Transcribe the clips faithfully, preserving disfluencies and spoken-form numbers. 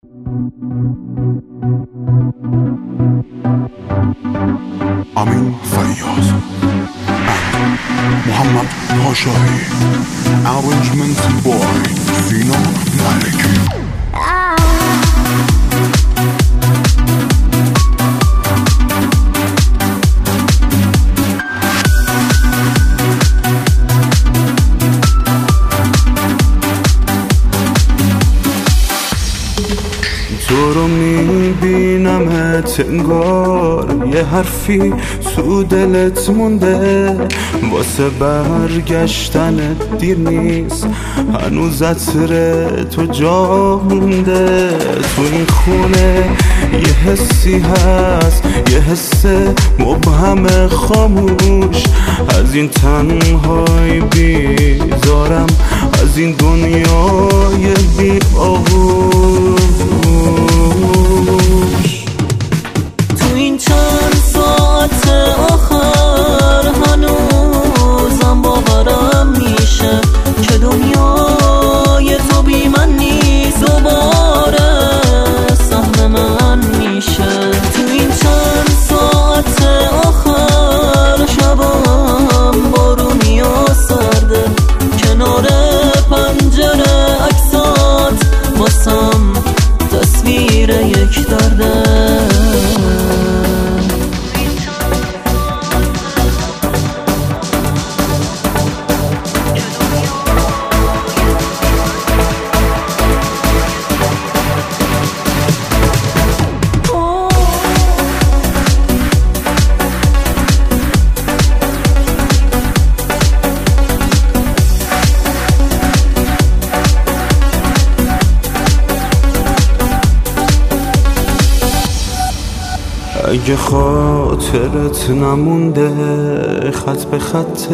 Amin Fayyaz and Muhammad Hashari. Arrangement by Zina Maliki. تو رو میبینمت انگار یه حرفی تو دلت مونده، واسه برگشتن دیر نیست، هنوز عطر تو جا مونده. تو این خونه یه حسی هست، یه حس مبهم خاموش، از این تنهایی بیزارم، از این دنیای بی آغوش. تو این چند ساعت آخر هنوزم باورم میشه که دنیای تو بی من نیست، دوباره سهم من میشه. تو این چند ساعت آخر شبم بارونی و سرده، کنار پنجره عکسات واسم تصویر یک درده. اگه خاطرت نمونده خط به خط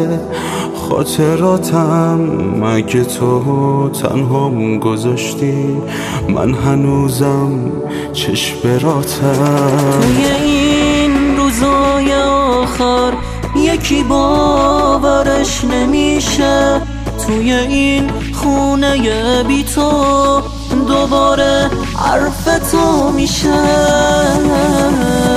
خاطراتم، اگه تو تنهام گذاشتی من هنوزم چشم براتم. توی این روزای آخر یکی باورش نمیشه، توی این خونه بی تو دوباره حرف تو میشه.